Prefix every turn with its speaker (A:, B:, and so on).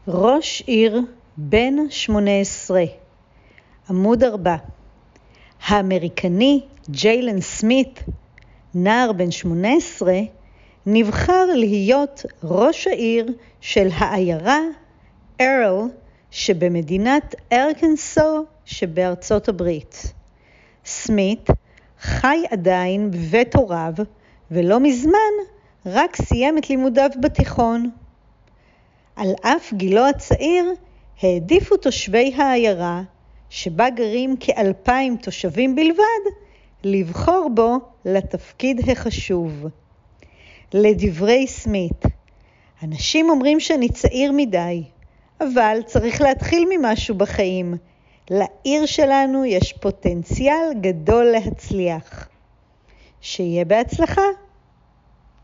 A: ראש עיר בן 18, עמוד 4. האמריקני ג'יילן סמית, נער בן 18, נבחר להיות ראש העיר של העיירה ארל שבמדינת ארקנסו שבארצות הברית. סמית חי עדיין בבית הוריו ולא מזמן רק סיים את לימודיו בתיכון. על אף גילו הצעיר העדיפו תושבי העיירה, שבה גרים כ2,000 תושבים בלבד, לבחור בו לתפקיד החשוב. לדברי סמית, אנשים אומרים שאני צעיר מדי, אבל צריך להתחיל ממשהו בחיים. לעיר שלנו יש פוטנציאל גדול להצליח. שיהיה בהצלחה.